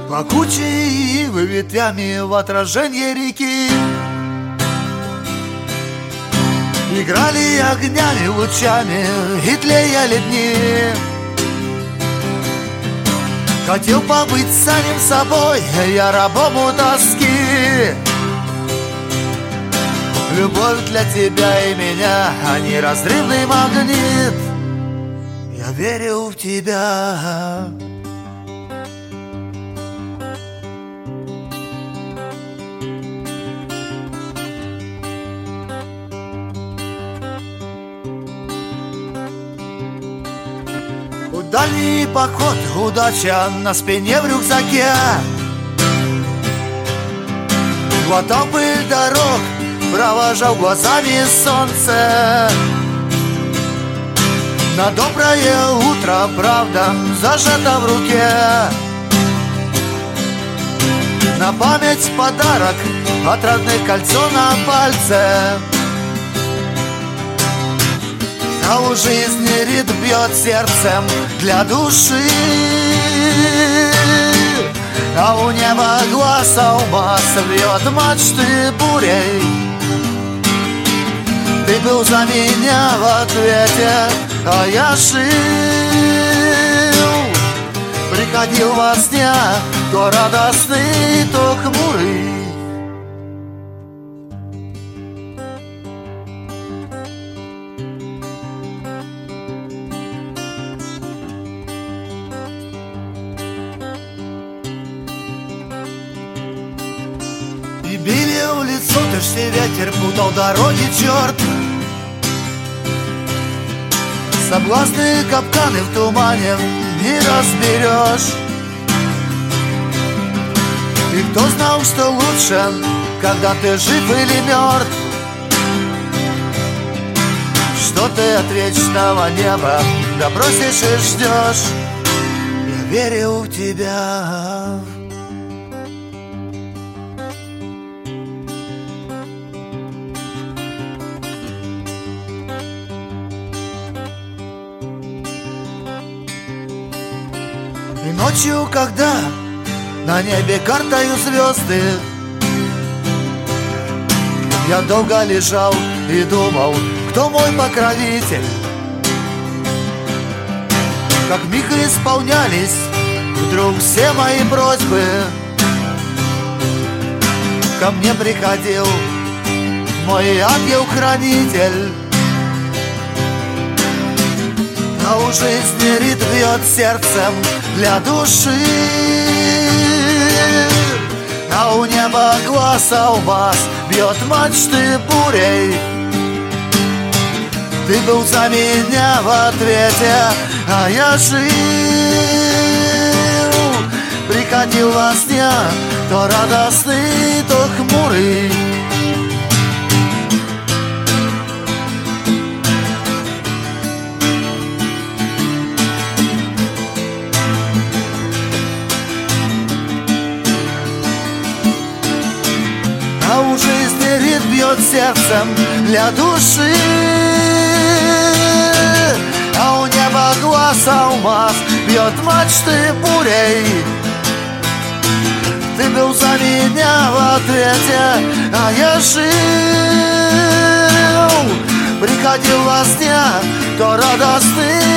Плакучие ивы ветвями в отражении реки играли огнями, лучами и тлеяли дни. Хотел побыть самим собой, я рабом у тоски. Любовь для тебя и меня, а неразрывный магнит. Я верю в тебя. Дальний поход, удача на спине в рюкзаке. Глотал пыль дорог, провожал глазами солнце. На доброе утро правда зажата в руке. На память подарок от родных, кольцо на пальце. А у жизни ритм бьет сердцем для души, а у неба глаз алмаз бьет мачты бурей. Ты был за меня в ответе, а я жил. Приходил во сне, то радостный, то хмурый. И били в лицо, дождь ветер путал дороги, черт. Соблазны, капканы в тумане не разберешь. И кто знал, что лучше, когда ты жив или мертв? Что ты от вечного неба допросишь и ждешь? Я верю в тебя. И ночью, когда на небе картою звезды, я долго лежал и думал, кто мой покровитель. Как миг исполнялись вдруг все мои просьбы. Ко мне приходил мой ангел-хранитель. А у жизни ритм бьет сердцем для души, а у неба глаз алмаз бьет мачты бурей. Ты был за меня в ответе, а я жил. Приходил во сне, то радостный, то хмурый. А у жизни ритм бьет сердцем для души, а у неба глаз алмаз бьет мачты бурей. Ты был за меня в ответе, а я жил. Приходил во сне, то радостный,